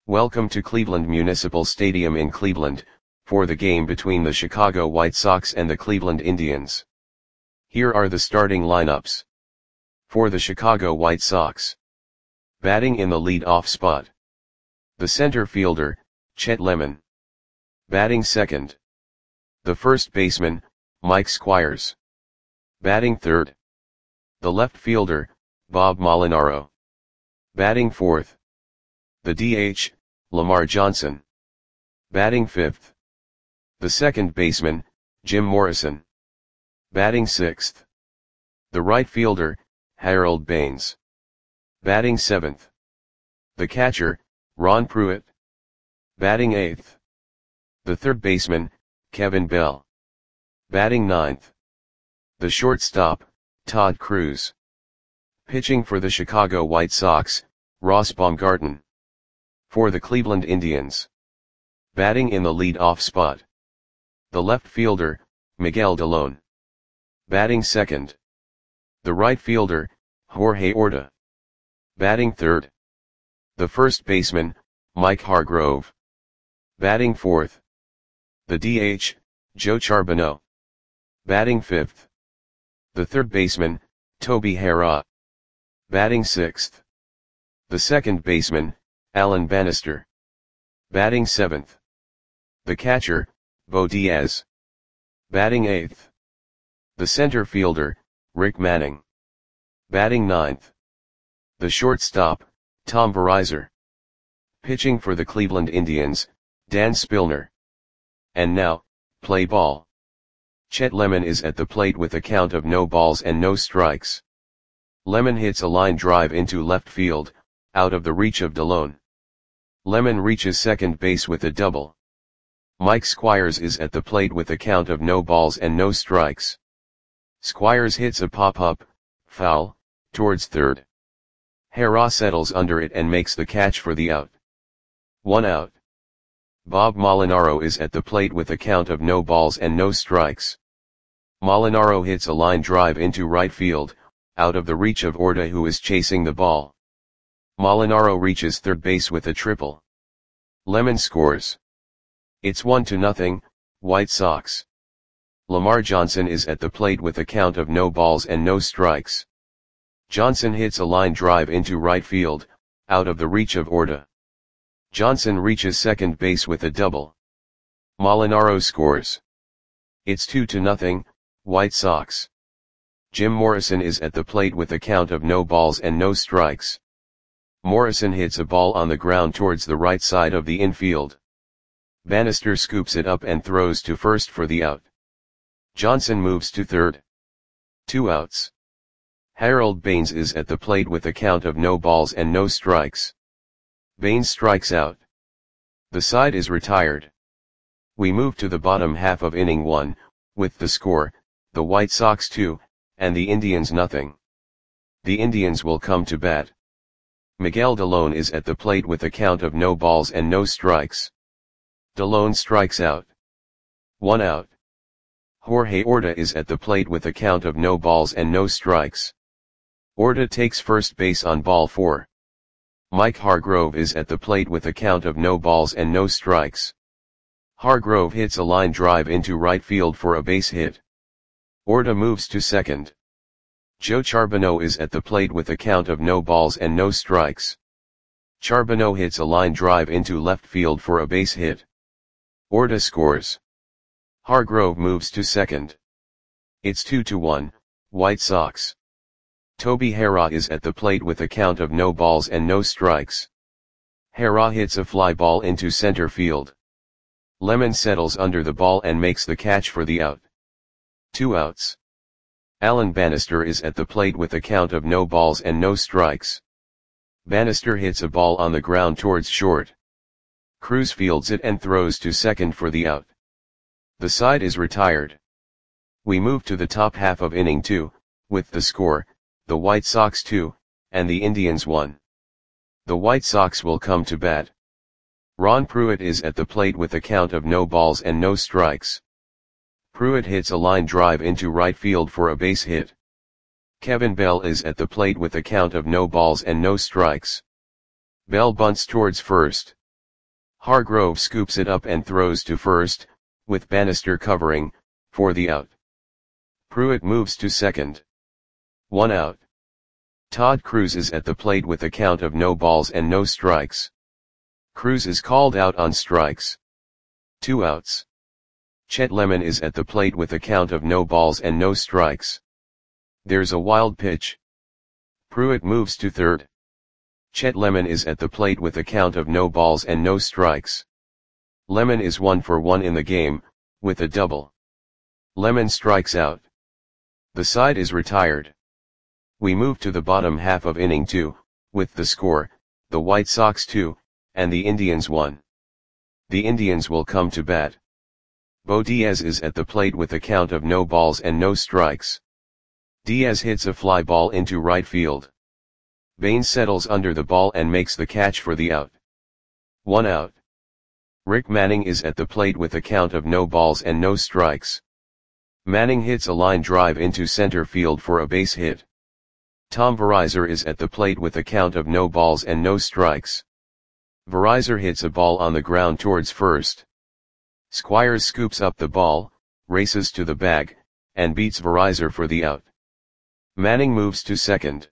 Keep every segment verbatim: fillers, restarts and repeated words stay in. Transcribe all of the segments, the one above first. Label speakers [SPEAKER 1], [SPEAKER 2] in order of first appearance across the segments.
[SPEAKER 1] Welcome to Cleveland Municipal Stadium in Cleveland, for the game between the Chicago White Sox and the Cleveland Indians. Here are the starting lineups. For the Chicago White Sox. Batting in the lead-off spot. The center fielder, Chet Lemon. Batting second. The first baseman, Mike Squires. Batting third. The left fielder, Bob Molinaro. Batting fourth. The D H, Lamar Johnson. Batting fifth. The second baseman, Jim Morrison. Batting sixth. The right fielder, Harold Baines. Batting seventh. The catcher, Ron Pruitt. Batting eighth. The third baseman, Kevin Bell. Batting ninth. The shortstop, Todd Cruz. Pitching for the Chicago White Sox, Ross Baumgarten. For the Cleveland Indians. Batting in the lead-off spot. The left fielder, Miguel Dalone. Batting second. The right fielder, Jorge Orta. Batting third. The first baseman, Mike Hargrove. Batting fourth. The D H, Joe Charbonneau. Batting fifth. The third baseman, Toby Harrah. Batting sixth. The second baseman, Alan Bannister. Batting seventh. The catcher, Bo Diaz. Batting eighth. The center fielder, Rick Manning. Batting ninth. The shortstop, Tom Verizar. Pitching for the Cleveland Indians, Dan Spillner. And now, play ball. Chet Lemon is at the plate with a count of no balls and no strikes. Lemon hits a line drive into left field, out of the reach of Dalone. Lemon reaches second base with a double. Mike Squires is at the plate with a count of no balls and no strikes. Squires hits a pop-up, foul, towards third. Harrah settles under it and makes the catch for the out. One out. Bob Molinaro is at the plate with a count of no balls and no strikes. Molinaro hits a line drive into right field, out of the reach of Orta, who is chasing the ball. Molinaro reaches third base with a triple. Lemon scores. It's one to nothing, White Sox. Lamar Johnson is at the plate with a count of no balls and no strikes. Johnson hits a line drive into right field, out of the reach of Orta. Johnson reaches second base with a double. Molinaro scores. It's two to nothing, White Sox. Jim Morrison is at the plate with a count of no balls and no strikes. Morrison hits a ball on the ground towards the right side of the infield. Bannister scoops it up and throws to first for the out. Johnson moves to third. Two outs. Harold Baines is at the plate with a count of no balls and no strikes. Baines strikes out. The side is retired. We move to the bottom half of inning one, with the score, the White Sox two, and the Indians nothing. The Indians will come to bat. Miguel Dalone is at the plate with a count of no balls and no strikes. Dalone strikes out. One out. Jorge Orta is at the plate with a count of no balls and no strikes. Orta takes first base on ball four. Mike Hargrove is at the plate with a count of no balls and no strikes. Hargrove hits a line drive into right field for a base hit. Orta moves to second. Joe Charbonneau is at the plate with a count of no balls and no strikes. Charbonneau hits a line drive into left field for a base hit. Orta scores. Hargrove moves to second. It's two to one, White Sox. Toby Harrah is at the plate with a count of no balls and no strikes. Harrah hits a fly ball into center field. Lemon settles under the ball and makes the catch for the out. Two outs. Alan Bannister is at the plate with a count of no balls and no strikes. Bannister hits a ball on the ground towards short. Cruz fields it and throws to second for the out. The side is retired. We move to the top half of inning two, with the score, the White Sox two, and the Indians one. The White Sox will come to bat. Ron Pruitt is at the plate with a count of no balls and no strikes. Pruitt hits a line drive into right field for a base hit. Kevin Bell is at the plate with a count of no balls and no strikes. Bell bunts towards first. Hargrove scoops it up and throws to first, with Bannister covering, for the out. Pruitt moves to second. One out. Todd Cruz is at the plate with a count of no balls and no strikes. Cruz is called out on strikes. Two outs. Chet Lemon is at the plate with a count of no balls and no strikes. There's a wild pitch. Pruitt moves to third. Chet Lemon is at the plate with a count of no balls and no strikes. Lemon is one for one in the game, with a double. Lemon strikes out. The side is retired. We move to the bottom half of inning two, with the score, the White Sox two, and the Indians one. The Indians will come to bat. Bo Diaz is at the plate with a count of no balls and no strikes. Diaz hits a fly ball into right field. Baines settles under the ball and makes the catch for the out. One out. Rick Manning is at the plate with a count of no balls and no strikes. Manning hits a line drive into center field for a base hit. Tom Verizar is at the plate with a count of no balls and no strikes. Verizar hits a ball on the ground towards first. Squires scoops up the ball, races to the bag, and beats Verizar for the out. Manning moves to second.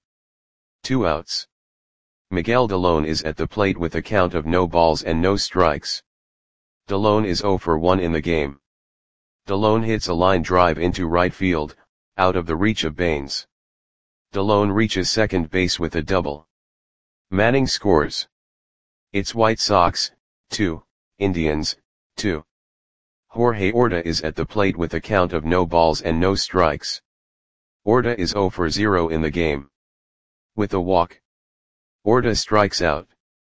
[SPEAKER 1] Two outs. Miguel Delone is at the plate with a count of no balls and no strikes. Delone is zero for one in the game. Delone hits a line drive into right field, out of the reach of Baines. Delone reaches second base with a double. Manning scores. It's White Sox, two, Indians, two. Jorge Orta is at the plate with a count of no balls and no strikes. Orta is zero for zero in the game. With a walk. Orta strikes out.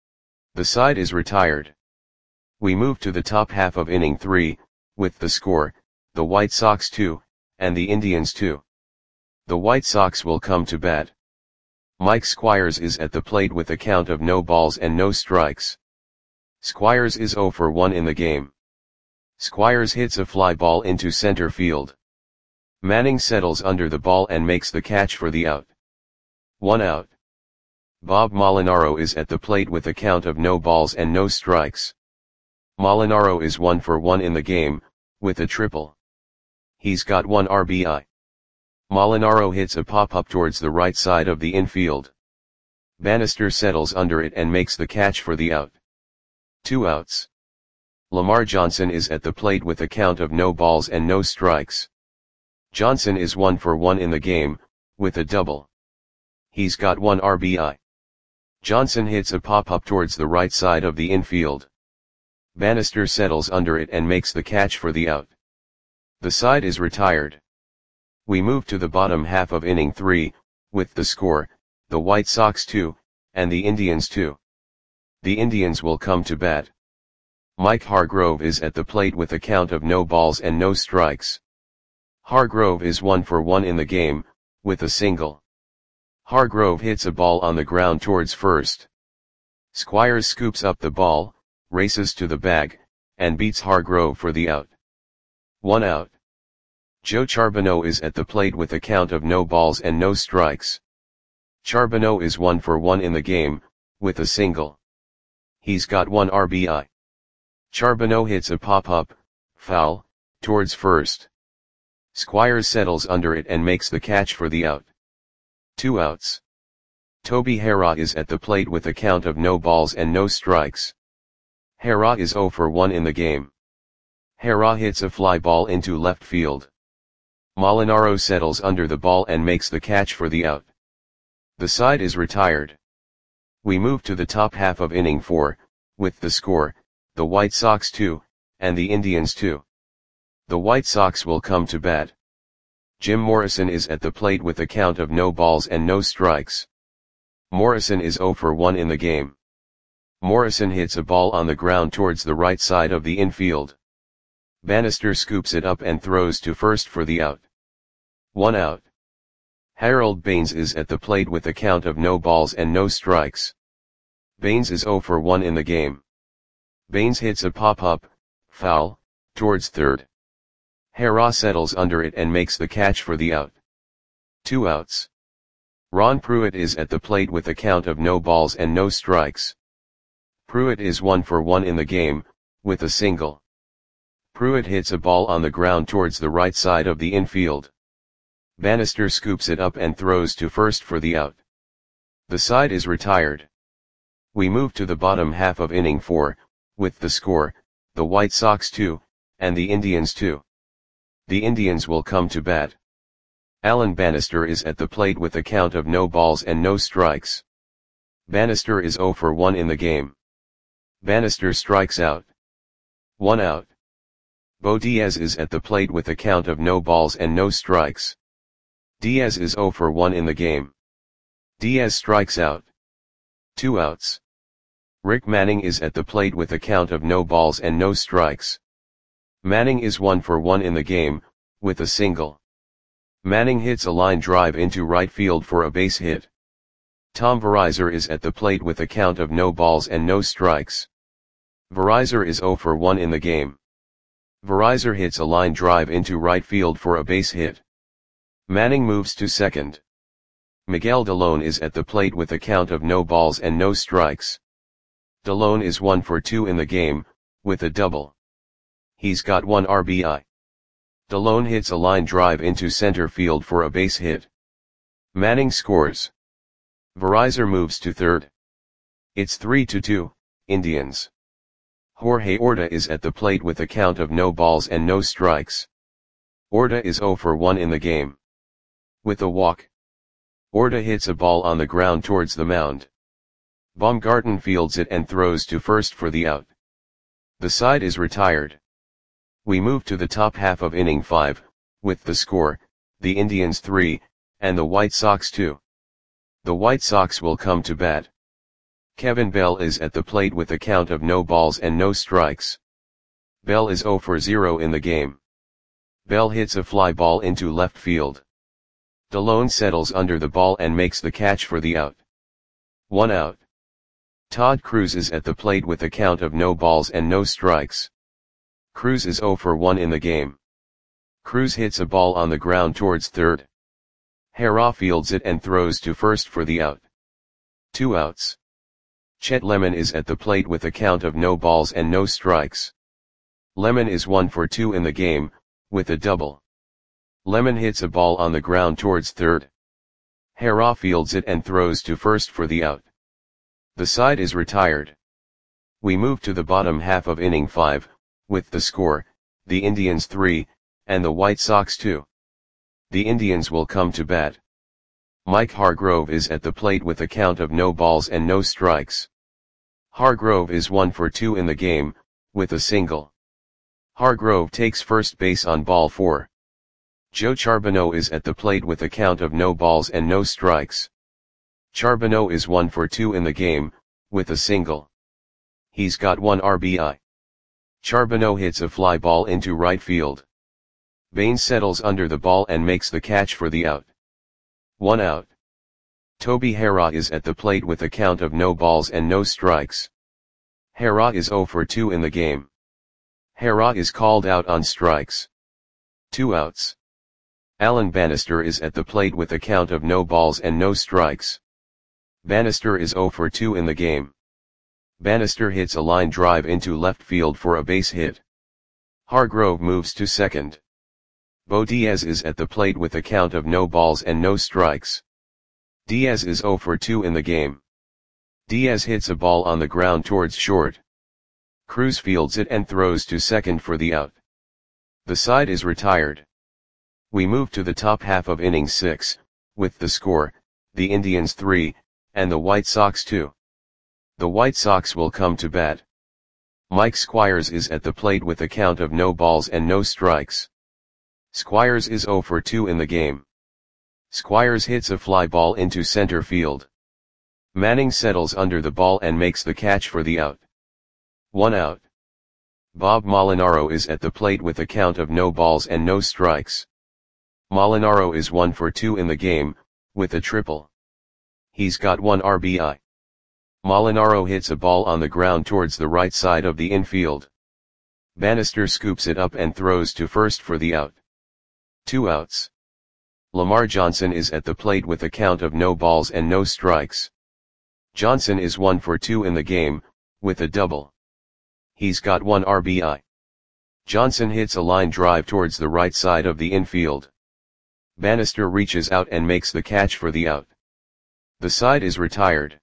[SPEAKER 1] The side is retired. We move to the top half of inning three, with the score, the White Sox two, and the Indians two. The White Sox will come to bat. Mike Squires is at the plate with a count of no balls and no strikes. Squires is zero for one in the game. Squires hits a fly ball into center field. Manning settles under the ball and makes the catch for the out. One out. Bob Molinaro is at the plate with a count of no balls and no strikes. Molinaro is one for one in the game, with a triple. He's got one R B I. Molinaro hits a pop-up towards the right side of the infield. Bannister settles under it and makes the catch for the out. Two outs. Lamar Johnson is at the plate with a count of no balls and no strikes. Johnson is one for one in the game, with a double. He's got one R B I. Johnson hits a pop-up towards the right side of the infield. Bannister settles under it and makes the catch for the out. The side is retired. We move to the bottom half of inning three, with the score, the White Sox two, and the Indians two. The Indians will come to bat. Mike Hargrove is at the plate with a count of no balls and no strikes. Hargrove is one for one in the game, with a single. Hargrove hits a ball on the ground towards first. Squires scoops up the ball, races to the bag, and beats Hargrove for the out. One out. Joe Charbonneau is at the plate with a count of no balls and no strikes. Charbonneau is one for one in the game, with a single. He's got one R B I. Charbonneau hits a pop-up, foul, towards first. Squires settles under it and makes the catch for the out. Two outs. Toby Harrah is at the plate with a count of no balls and no strikes. Harrah is zero for one in the game. Harrah hits a fly ball into left field. Molinaro settles under the ball and makes the catch for the out. The side is retired. We move to the top half of inning four, with the score, the White Sox two, and the Indians two. The White Sox will come to bat. Jim Morrison is at the plate with a count of no balls and no strikes. Morrison is zero for one in the game. Morrison hits a ball on the ground towards the right side of the infield. Bannister scoops it up and throws to first for the out. One out. Harold Baines is at the plate with a count of no balls and no strikes. Baines is zero for one in the game. Baines hits a pop-up, foul, towards third. Harrah settles under it and makes the catch for the out. Two outs. Ron Pruitt is at the plate with a count of no balls and no strikes. Pruitt is one for one in the game, with a single. Pruitt hits a ball on the ground towards the right side of the infield. Bannister scoops it up and throws to first for the out. The side is retired. We move to the bottom half of inning four, with the score, the White Sox two, and the Indians two. The Indians will come to bat. Alan Bannister is at the plate with a count of no balls and no strikes. Bannister is zero for one in the game. Bannister strikes out. One out. Bo Diaz is at the plate with a count of no balls and no strikes. Diaz is zero for one in the game. Diaz strikes out. Two outs. Rick Manning is at the plate with a count of no balls and no strikes. Manning is one for one in the game, with a single. Manning hits a line drive into right field for a base hit. Tom Verizur is at the plate with a count of no balls and no strikes. Verizur is zero for one in the game. Verizur hits a line drive into right field for a base hit. Manning moves to second. Miguel Delone is at the plate with a count of no balls and no strikes. Delone is one for two in the game, with a double. He's got one R B I. Delone hits a line drive into center field for a base hit. Manning scores. Verizur moves to third. It's three to two, Indians. Jorge Orta is at the plate with a count of no balls and no strikes. Orta is zero for one in the game. With a walk. Orta hits a ball on the ground towards the mound. Baumgarten fields it and throws to first for the out. The side is retired. We move to the top half of inning five, with the score, the Indians three, and the White Sox two. The White Sox will come to bat. Kevin Bell is at the plate with a count of no balls and no strikes. Bell is zero for zero in the game. Bell hits a fly ball into left field. Delone settles under the ball and makes the catch for the out. One out. Todd Cruz is at the plate with a count of no balls and no strikes. Cruz is zero for one in the game. Cruz hits a ball on the ground towards third. Hara fields it and throws to first for the out. Two outs. Chet Lemon is at the plate with a count of no balls and no strikes. Lemon is one for two in the game, with a double. Lemon hits a ball on the ground towards third. Hara fields it and throws to first for the out. The side is retired. We move to the bottom half of inning five, with the score, the Indians three, and the White Sox two. The Indians will come to bat. Mike Hargrove is at the plate with a count of no balls and no strikes. Hargrove is one for two in the game, with a single. Hargrove takes first base on ball four. Joe Charbonneau is at the plate with a count of no balls and no strikes. Charbonneau is one for two in the game, with a single. He's got one R B I. Charbonneau hits a fly ball into right field. Bain settles under the ball and makes the catch for the out. One out. Toby Hara is at the plate with a count of no balls and no strikes. Hara is zero for two in the game. Hara is called out on strikes. Two outs. Alan Bannister is at the plate with a count of no balls and no strikes. Bannister is zero for two in the game. Bannister hits a line drive into left field for a base hit. Hargrove moves to second. Bo Diaz is at the plate with a count of no balls and no strikes. Diaz is zero for two in the game. Diaz hits a ball on the ground towards short. Cruz fields it and throws to second for the out. The side is retired. We move to the top half of inning six, with the score, the Indians three, and the White Sox two. The White Sox will come to bat. Mike Squires is at the plate with a count of no balls and no strikes. Squires is zero for two in the game. Squires hits a fly ball into center field. Manning settles under the ball and makes the catch for the out. One out. Bob Molinaro is at the plate with a count of no balls and no strikes. Molinaro is one for two in the game, with a triple. He's got one R B I. Molinaro hits a ball on the ground towards the right side of the infield. Bannister scoops it up and throws to first for the out. Two outs. Lamar Johnson is at the plate with a count of no balls and no strikes. Johnson is one for two in the game, with a double. He's got one R B I. Johnson hits a line drive towards the right side of the infield. Bannister reaches out and makes the catch for the out. The side is retired.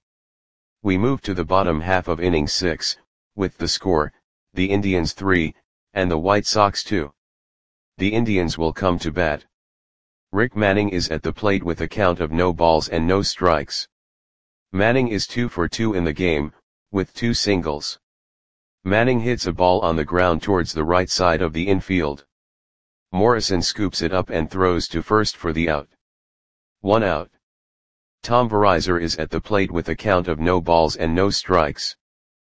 [SPEAKER 1] We move to the bottom half of inning six, with the score, the Indians three, and the White Sox two. The Indians will come to bat. Rick Manning is at the plate with a count of no balls and no strikes. Manning is two for two in the game, with two singles. Manning hits a ball on the ground towards the right side of the infield. Morrison scoops it up and throws to first for the out. One out. Tom Verizor is at the plate with a count of no balls and no strikes.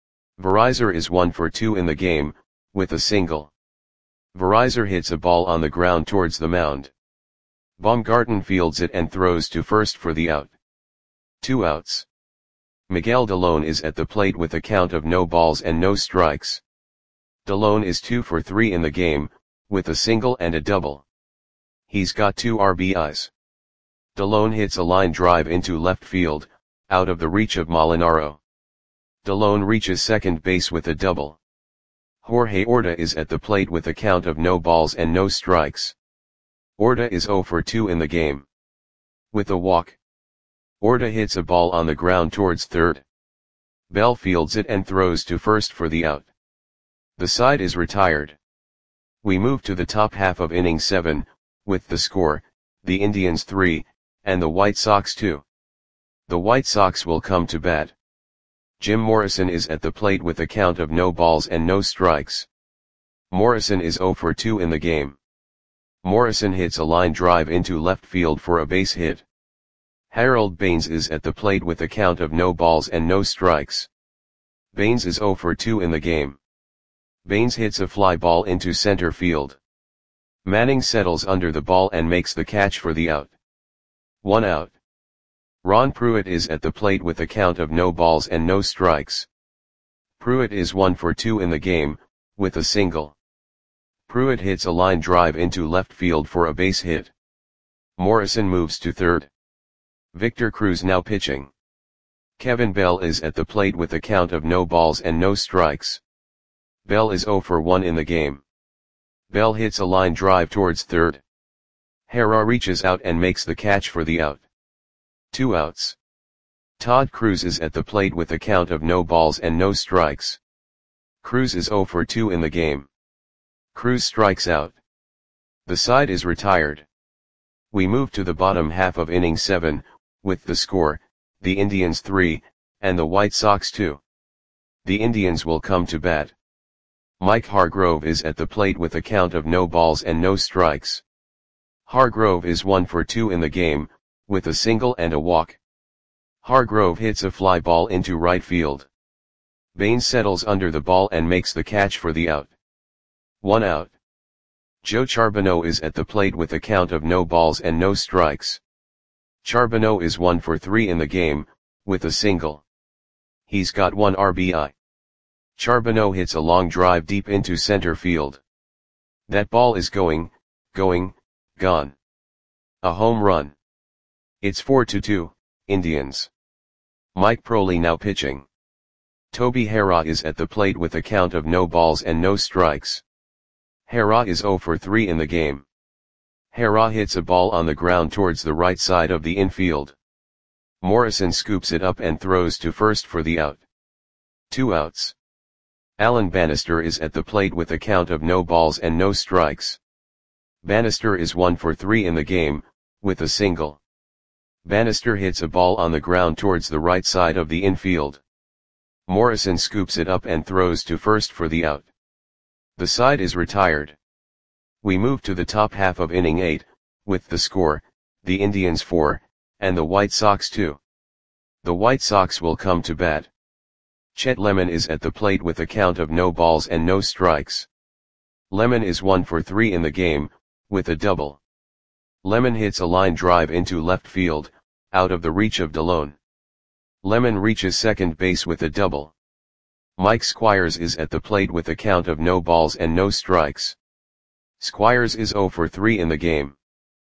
[SPEAKER 1] Verizor is one for two in the game, with a single. Verizor hits a ball on the ground towards the mound. Baumgarten fields it and throws to first for the out. Two outs. Miguel Delone is at the plate with a count of no balls and no strikes. Delone is two for three in the game, with a single and a double. He's got two R B Is. Delone hits a line drive into left field, out of the reach of Molinaro. Delone reaches second base with a double. Jorge Orta is at the plate with a count of no balls and no strikes. Orta is zero for two in the game. With a walk. Orta hits a ball on the ground towards third. Bell fields it and throws to first for the out. The side is retired. We move to the top half of inning seven, with the score, the Indians three, and the White Sox two. The White Sox will come to bat. Jim Morrison is at the plate with a count of no balls and no strikes. Morrison is zero for two in the game. Morrison hits a line drive into left field for a base hit. Harold Baines is at the plate with a count of no balls and no strikes. Baines is zero for two in the game. Baines hits a fly ball into center field. Manning settles under the ball and makes the catch for the out. One out. Ron Pruitt is at the plate with a count of no balls and no strikes. Pruitt is one for two in the game, with a single. Pruitt hits a line drive into left field for a base hit. Morrison moves to third. Victor Cruz now pitching. Kevin Bell is at the plate with a count of no balls and no strikes. Bell is zero for one in the game. Bell hits a line drive towards third. Hera reaches out and makes the catch for the out. Two outs. Todd Cruz is at the plate with a count of no balls and no strikes. Cruz is zero for two in the game. Cruz strikes out. The side is retired. We move to the bottom half of inning seven, with the score, the Indians three, and the White Sox two. The Indians will come to bat. Mike Hargrove is at the plate with a count of no balls and no strikes. Hargrove is one for two in the game, with a single and a walk. Hargrove hits a fly ball into right field. Baines settles under the ball and makes the catch for the out. One out. Joe Charbonneau is at the plate with a count of no balls and no strikes. Charbonneau is one for three in the game, with a single. He's got one R B I. Charbonneau hits a long drive deep into center field. That ball is going, going, gone. A home run. It's four to two, Indians. Mike Proley now pitching. Toby Hera is at the plate with a count of no balls and no strikes. Hera is zero for three in the game. Hera hits a ball on the ground towards the right side of the infield. Morrison scoops it up and throws to first for the out. Two outs. Alan Bannister is at the plate with a count of no balls and no strikes. Bannister is one for three in the game, with a single. Bannister hits a ball on the ground towards the right side of the infield. Morrison scoops it up and throws to first for the out. The side is retired. We move to the top half of inning eight, with the score, the Indians four, and the White Sox two. The White Sox will come to bat. Chet Lemon is at the plate with a count of no balls and no strikes. Lemon is one for three in the game, with a double. Lemon hits a line drive into left field, out of the reach of Delone. Lemon reaches second base with a double. Mike Squires is at the plate with a count of no balls and no strikes. Squires is zero for three in the game.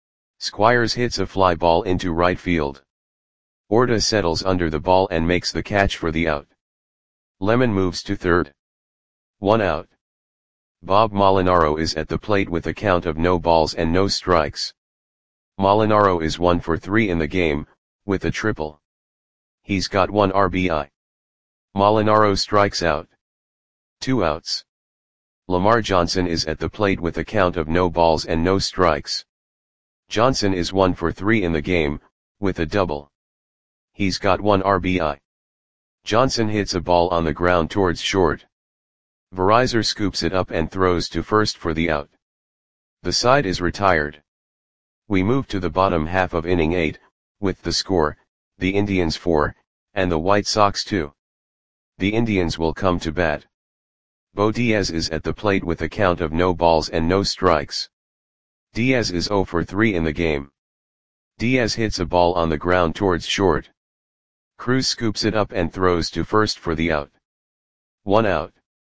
[SPEAKER 1] Squires hits a fly ball into right field. Orta settles under the ball and makes the catch for the out. Lemon moves to third. One out. Bob Molinaro is at the plate with a count of no balls and no strikes. Molinaro is one for three in the game, with a triple. He's got one R B I. Molinaro strikes out. Two outs. Lamar Johnson is at the plate with a count of no balls and no strikes. Johnson is one for three in the game, with a double. He's got one R B I. Johnson hits a ball on the ground towards short. Verizor scoops it up and throws to first for the out. The side is retired. We move to the bottom half of inning eight, with the score, the Indians four, and the White Sox two. The Indians will come to bat. Bo Diaz is at the plate with a count of no balls and no strikes. Diaz is zero for three in the game. Diaz hits a ball on the ground towards short. Cruz scoops it up and throws to first for the out. One out.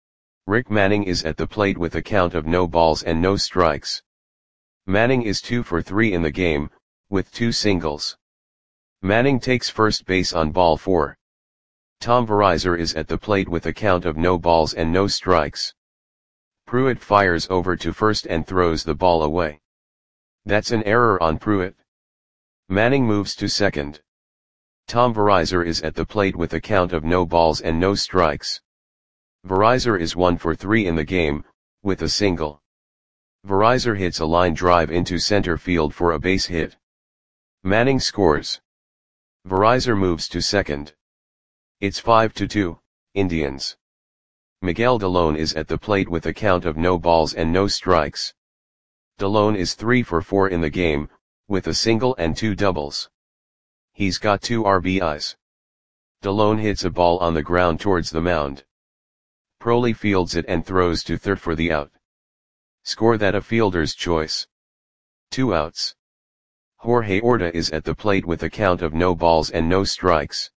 [SPEAKER 1] Rick Manning is at the plate with a count of no balls and no strikes. Manning is two for three in the game, with two singles. Manning takes first base on ball four. Tom Verizor is at the plate with a count of no balls and no strikes. Pruitt fires over to first and throws the ball away. That's an error on Pruitt. Manning moves to second. Tom Verizor is at the plate with a count of no balls and no strikes. Verizor is one for three in the game, with a single. Verizor hits a line drive into center field for a base hit. Manning scores. Verizor moves to second. It's five to two, Indians. Miguel Delone is at the plate with a count of no balls and no strikes. Delone is three for four in the game, with a single and two doubles. He's got two R B Is. Delone hits a ball on the ground towards the mound. Proley fields it and throws to third for the out. Score that a fielder's choice. Two outs. Jorge Orta is at the plate with a count of no balls and no strikes.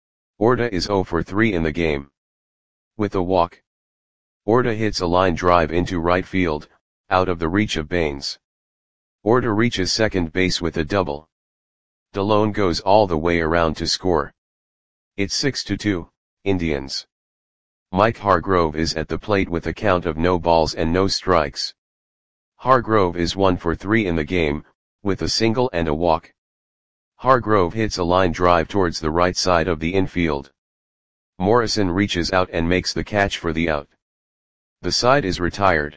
[SPEAKER 1] Orta is zero for three in the game. With a walk. Orta hits a line drive into right field, out of the reach of Baines. Orta reaches second base with a double. Delone goes all the way around to score. It's six to two, Indians. Mike Hargrove is at the plate with a count of no balls and no strikes. Hargrove is one for three in the game, with a single and a walk. Hargrove hits a line drive towards the right side of the infield. Morrison reaches out and makes the catch for the out. The side is retired.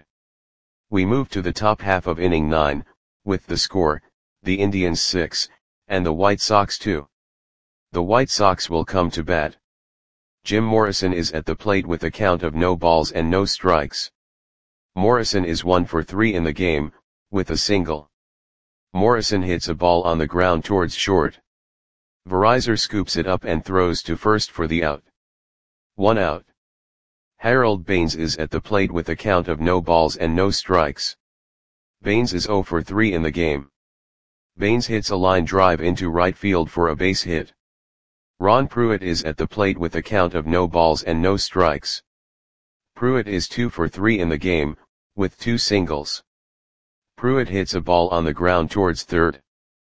[SPEAKER 1] We move to the top half of inning nine, with the score, the Indians six, and the White Sox two. The White Sox will come to bat. Jim Morrison is at the plate with a count of no balls and no strikes. Morrison is one for three in the game, with a single. Morrison hits a ball on the ground towards short. Verizor scoops it up and throws to first for the out. One out. Harold Baines is at the plate with a count of no balls and no strikes. Baines is zero for three in the game. Baines hits a line drive into right field for a base hit. Ron Pruitt is at the plate with a count of no balls and no strikes. Pruitt is two for three in the game, with two singles. Pruitt hits a ball on the ground towards third.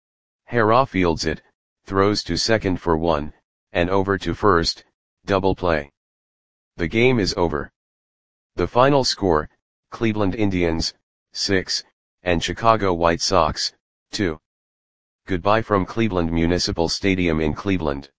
[SPEAKER 1] Harrah fields it, throws to second for one, and over to first, double play. The game is over. The final score, Cleveland Indians, six, and Chicago White Sox, two. Goodbye from Cleveland Municipal Stadium in Cleveland.